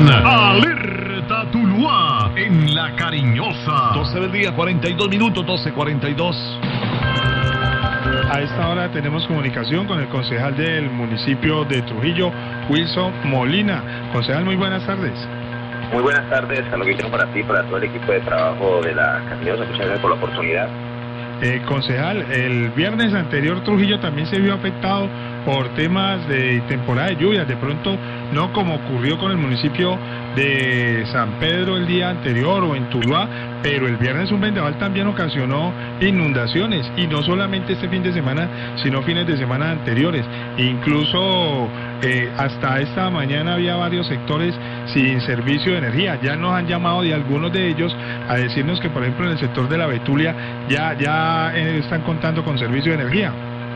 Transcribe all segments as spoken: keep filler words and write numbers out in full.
con Alerta Tuluá en La Cariñosa. doce del día, cuarenta y dos minutos, doce cuarenta y dos. A esta hora tenemos comunicación con el concejal del municipio de Trujillo, Wilson Molina. Concejal, muy buenas tardes. Muy buenas tardes, a lo que quiero para ti, para todo el equipo de trabajo de La Cariñosa. Muchas gracias por la oportunidad. Eh, concejal, el viernes anterior Trujillo también se vio afectado por temas de temporada de lluvias, de pronto no como ocurrió con el municipio de San Pedro el día anterior o en Tuluá, pero el viernes un vendaval también ocasionó inundaciones, y no solamente este fin de semana, sino fines de semana anteriores. Incluso eh, hasta esta mañana había varios sectores sin servicio de energía. Ya nos han llamado de algunos de ellos a decirnos que, por ejemplo, en el sector de la Betulia ya, ya eh, están contando con servicio de energía.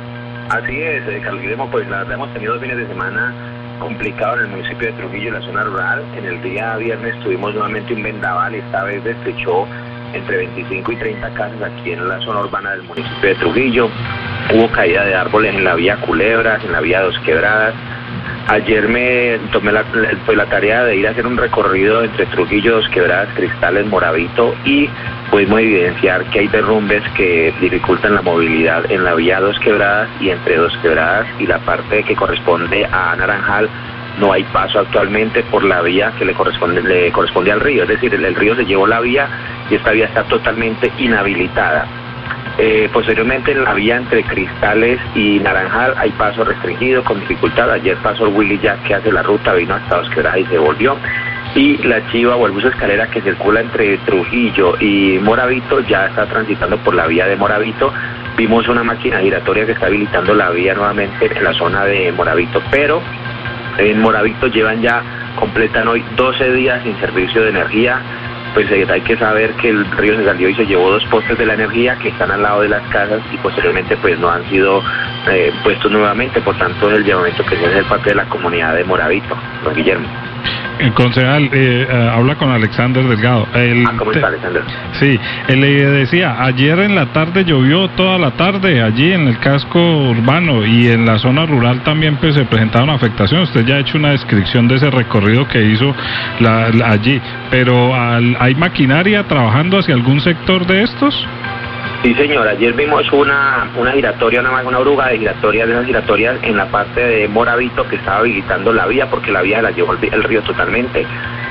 Así es, eh, Carlos Guillermo, pues la verdad hemos tenido dos fines de semana complicados en el municipio de Trujillo, en la zona rural. En el día viernes tuvimos nuevamente un vendaval, y esta vez destrechó entre veinticinco y treinta casas aquí en la zona urbana del municipio de Trujillo. Hubo caída de árboles en la vía Culebras, en la vía Dos Quebradas. Ayer me tomé la, pues, la tarea de ir a hacer un recorrido entre Trujillo, Dos Quebradas, Cristales, Moravito, y pudimos evidenciar que hay derrumbes que dificultan la movilidad en la vía Dos Quebradas, y entre Dos Quebradas y la parte que corresponde a Naranjal no hay paso actualmente por la vía que le corresponde, le corresponde al río. Es decir, el, el río se llevó la vía y esta vía está totalmente inhabilitada. Eh, posteriormente en la vía entre Cristales y Naranjal hay paso restringido con dificultad. Ayer pasó el Willy Jack, que hace la ruta, vino hasta Dos Quebradas y se volvió. Y la Chiva o el bus escalera que circula entre Trujillo y Moravito ya está transitando por la vía de Moravito. Vimos una máquina giratoria que está habilitando la vía nuevamente en la zona de Moravito, pero en Moravito llevan ya, completan hoy doce días sin servicio de energía. Pues eh, hay que saber que el río se salió y se llevó dos postes de la energía que están al lado de las casas, y posteriormente pues no han sido eh, puestos nuevamente. Por tanto, es el llamamiento que se hace parte de la comunidad de Moravito. Don Guillermo. El concejal, eh, eh, habla con Alexander Delgado. El, ah, ¿cómo está, Alexander? Sí, él le decía, ayer en la tarde llovió toda la tarde allí en el casco urbano, y en la zona rural también pues se presentaron afectaciones. Usted ya ha hecho una descripción de ese recorrido que hizo la, la, allí, pero al, ¿hay maquinaria trabajando hacia algún sector de estos? Sí, señor, ayer vimos una una giratoria, una, una oruga de giratorias, de esas giratorias en la parte de Moravito que estaba habilitando la vía, porque la vía la llevó el, el río totalmente.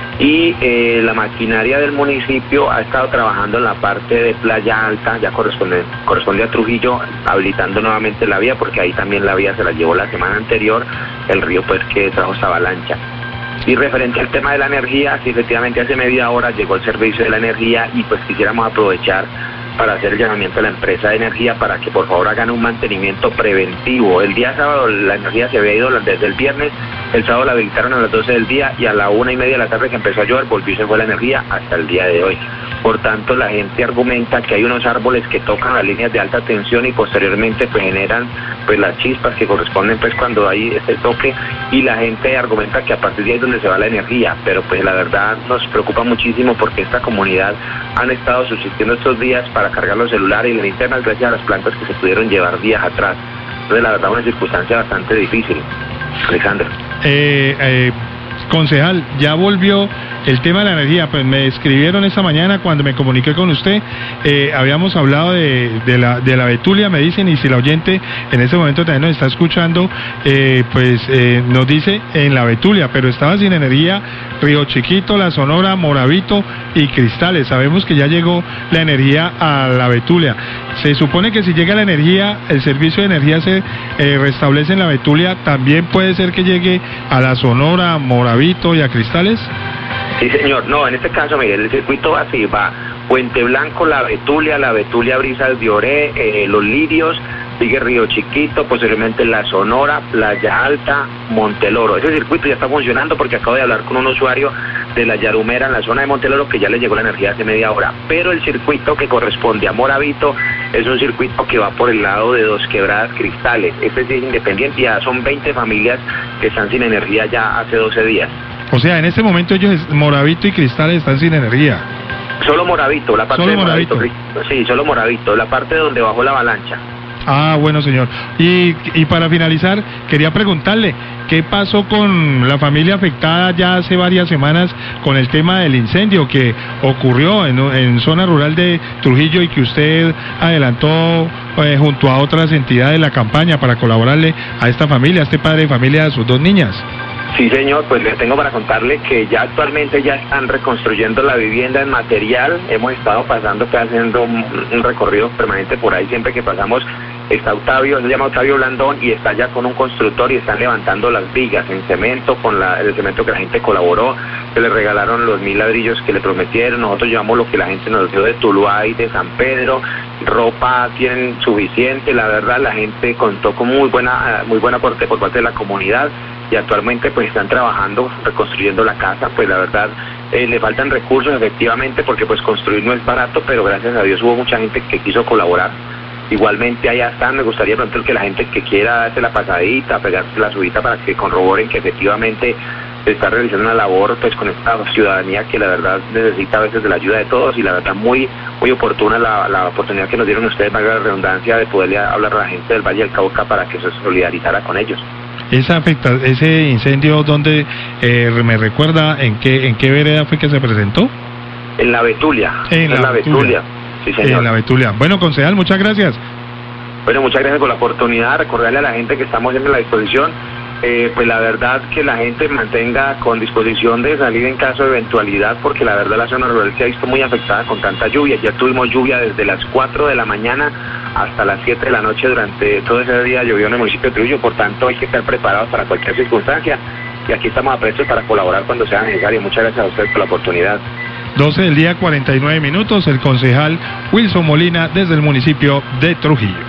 Y eh, la maquinaria del municipio ha estado trabajando en la parte de Playa Alta, ya corresponde, corresponde a Trujillo, habilitando nuevamente la vía, porque ahí también la vía se la llevó la semana anterior, el río pues que trajo esta avalancha. Y referente al tema de la energía, sí, efectivamente hace media hora llegó el servicio de la energía, y pues quisiéramos aprovechar para hacer el llamamiento a la empresa de energía para que por favor hagan un mantenimiento preventivo. El día sábado la energía se había ido desde el viernes, el sábado la habilitaron a las doce del día, y a la una y media de la tarde que empezó a llover volvió y se fue la energía hasta el día de hoy. Por tanto, la gente argumenta que hay unos árboles que tocan las líneas de alta tensión y posteriormente pues generan pues las chispas que corresponden pues cuando hay este toque, y la gente argumenta que a partir de ahí es donde se va la energía. Pero pues la verdad nos preocupa muchísimo, porque esta comunidad han estado subsistiendo estos días para cargar los celulares y las linternas gracias a las plantas que se pudieron llevar días atrás. Entonces la verdad una circunstancia bastante difícil. Alexander. Eh, eh, concejal, ya volvió el tema de la energía. Pues me escribieron esta mañana cuando me comuniqué con usted, eh, habíamos hablado de, de la de la Betulia, me dicen, y si la oyente en este momento también nos está escuchando, eh, pues eh, nos dice en la Betulia, pero estaba sin energía Río Chiquito, La Sonora, Moravito y Cristales. Sabemos que ya llegó la energía a la Betulia. Se supone que si llega la energía, el servicio de energía se eh, restablece en la Betulia, ¿también puede ser que llegue a La Sonora, Moravito y a Cristales? Sí, señor. No, en este caso, mire, el circuito va así, va Puente Blanco, La Betulia, La Betulia, Brisas de Oré, eh, Los Lirios, sigue Río Chiquito, posteriormente La Sonora, Playa Alta, Monteloro. Ese circuito ya está funcionando, porque acabo de hablar con un usuario de La Yarumera en la zona de Monteloro que ya le llegó la energía hace media hora. Pero el circuito que corresponde a Moravito es un circuito que va por el lado de Dos Quebradas, Cristales. Este es independiente, ya son veinte familias que están sin energía ya hace doce días. O sea, en este momento ellos, Moravito y Cristales, están sin energía. Solo Moravito, la parte ¿Solo de Moravito. Moravito? Sí, solo Moravito, la parte donde bajó la avalancha. Ah, bueno, señor. Y, y para finalizar, quería preguntarle, ¿qué pasó con la familia afectada ya hace varias semanas con el tema del incendio que ocurrió en, en zona rural de Trujillo y que usted adelantó eh, junto a otras entidades la campaña para colaborarle a esta familia, a este padre de familia, a sus dos niñas? Sí, señor, pues les tengo para contarle que ya actualmente ya están reconstruyendo la vivienda en material. Hemos estado pasando, pues, haciendo un, un recorrido permanente por ahí. Siempre que pasamos está Octavio, se llama Octavio Blandón, y está ya con un constructor y están levantando las vigas en cemento, con la, el cemento que la gente colaboró. Se le regalaron los mil ladrillos que le prometieron. Nosotros llevamos lo que la gente nos dio de Tuluá y de San Pedro. Ropa tienen suficiente, la verdad. La gente contó con muy buena, muy buen aporte por parte de la comunidad, y actualmente pues están trabajando, reconstruyendo la casa. Pues la verdad, eh, le faltan recursos efectivamente, porque pues construir no es barato, pero gracias a Dios hubo mucha gente que quiso colaborar. Igualmente allá están. Me gustaría pronto que la gente que quiera darse la pasadita, pegarse la subida para que corroboren que efectivamente se está realizando una labor pues con esta ciudadanía que la verdad necesita a veces de la ayuda de todos, y la verdad muy muy oportuna la, la oportunidad que nos dieron ustedes, valga la redundancia, de poderle hablar a la gente del Valle del Cauca para que se solidarizara con ellos. Esa afecta, ese incendio, ¿dónde eh, me recuerda en qué en qué vereda fue que se presentó? En la Betulia. En la, la Betulia. Betulia. Sí, señor. En la Betulia. Bueno, concejal, muchas gracias. Bueno, muchas gracias por la oportunidad. Recordarle a la gente que estamos siempre a la disposición. Eh, pues la verdad que la gente mantenga con disposición de salir en caso de eventualidad, porque la verdad la zona rural se ha visto muy afectada con tanta lluvia. Ya tuvimos lluvia desde las cuatro de la mañana hasta las siete de la noche. Durante todo ese día llovió en el municipio de Trujillo, por tanto hay que estar preparados para cualquier circunstancia, y aquí estamos a prestos para colaborar cuando sea necesario. Muchas gracias a ustedes por la oportunidad. doce del día, cuarenta y nueve minutos, el concejal Wilson Molina desde el municipio de Trujillo.